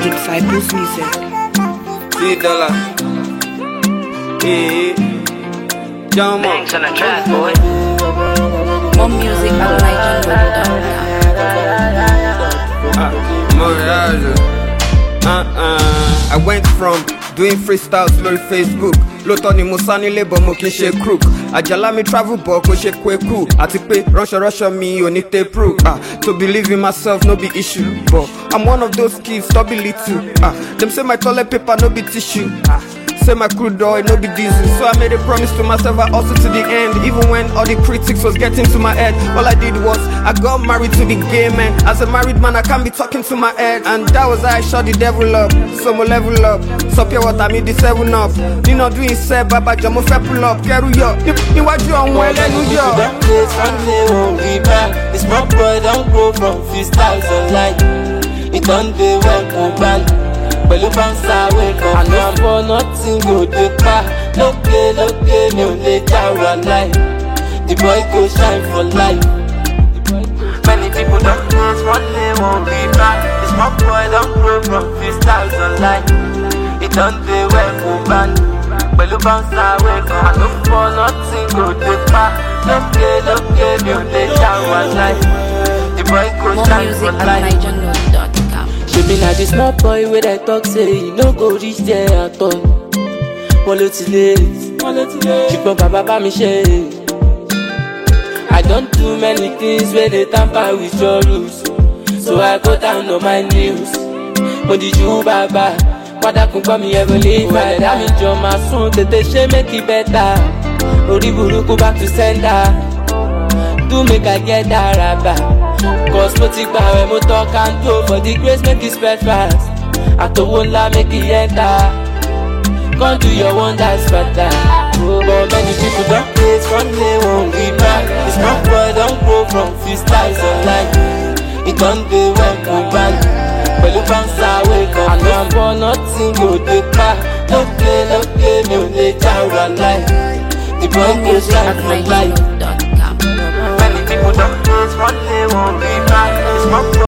Disciples Music. $3. Hey, John Banks on the track, boy. More music at I went from doing freestyles lórí Facebook lóòótọ́ ni mo sá nílé but mo kì í ṣe crook àjàlá mi travel but kò ṣe kweku àti pé ránṣọránṣọ mi ò ní tape proof to believe in myself no be issue but I'm one of those kids stop be little them say my toilet paper no be tissue say my crude oil no be diesel. So I made a promise to myself, I hustled to the end. Even when all the critics was getting to my head, all I did was I got married to the gay man. As a married man, I can't be talking to my head. And that was how I shut the devil up. So mo level up. So pure water me the 7 up. You know doing say baba jamo fe pull up. Keru yo. Ni waju on well enu yo. That place Sunday won't be back. This my boy don't go from freestyles online. It done the well go band. Pẹ̀lú bouncer wake up. Àná àbọ̀ nothing go dey pa. Lókè lókè mi ò lè jáwọ́ láì. The boy go shine for life. Many people don't know one day won't be back. This my boy don't grow from freestyles online. It done dey well go band. Pẹ̀lú bouncer wake up. Àná àbọ̀ nothing go dey pa. Lókè lókè mi ò lè jáwọ́ láì. The boy go More shine music for at life. NigerNote.com. She be like this small boy where they talk say he no go reach there at all. Wale too late, she put baba by me shade. I don't do many things where they tamper with your rules, so I go down on my knees. But did you baba? Father can call me ever leave my damage on my soul. They say make it better. Ori buruku back to sender. Do make I get that rabba. Cause no tick by mo talk and do for the grace make it spread fast. At the one la make it enter. Come do your wonders father. Oh, but many people don't place from they won't be back. This my boy don't go from freestyles online. It don't do well go band. Pẹ̀lú bouncer wake up. Àná àbọ̀ nothing go dey pa. Lókè lókè mi ò lè jáwọ́ láì. The boy More go music shine at for life. NigerNote.com. Many people don't know one day won't be back. It's my